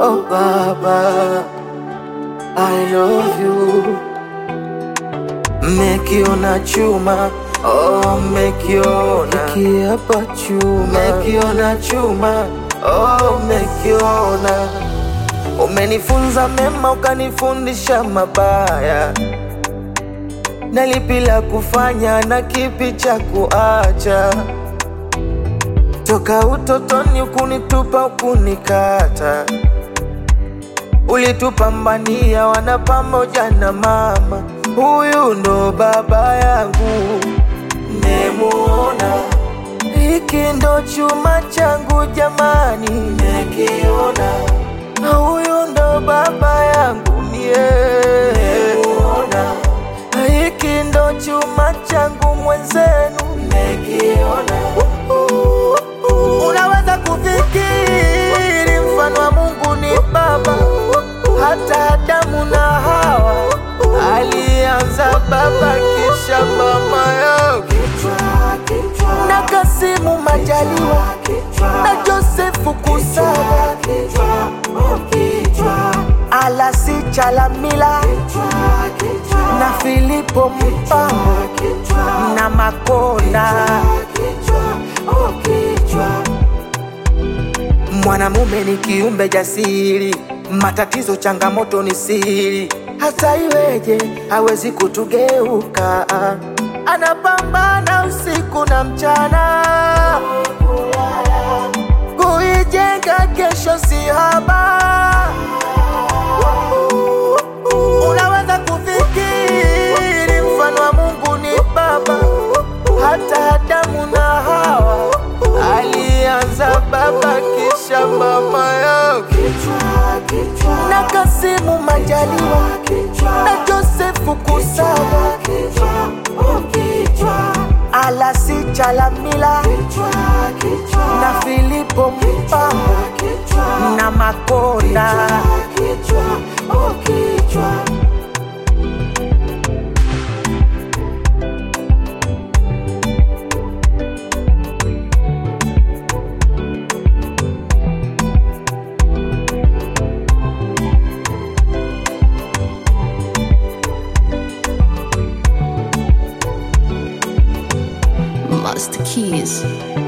Oh Baba, I love you. Mekiona chuma, oh mekiona kiapa chuma, mekiona chuma, oh mekiona. Umenifunza mema ukanifundisha mabaya, na lipi la kufanya na kipi cha kuacha. Toka utotoni ukunitupa ukunikata, ulitupambania wana pamoja na mama. Huyu ndo baba yangu, nemuona. Hiki ndo chuma changu jamani, nekiona. Huyu ndo baba yangu mie, nemuona. Hiki ndo chuma changu mwenzenu, nekiona. Unaweza kufikiri mfano wa Mungu ni baba, hata Adamu na Hawa alianza baba kisha mama yao. Na Kasimu Majaliwa na Josefu Kusaga, Alasi Chalamila na Filipo Mpango na Makonda. Mwanamume ni kiumbe jasiri, matatizo changamoto ni siri. Hata iweje hawezi kutugeuka, anapambana usiku na mchana kuijenga kesho si haba. Unaweza kufikiri mfano wa Mungu ni baba, hata Adamu na Hawa alianza baba kisha mama yao. Na Kasimu Majaliwa na Josefu Kusaga, Alasi Chalamila na Filipo Mpango na Makonda. Master Keys.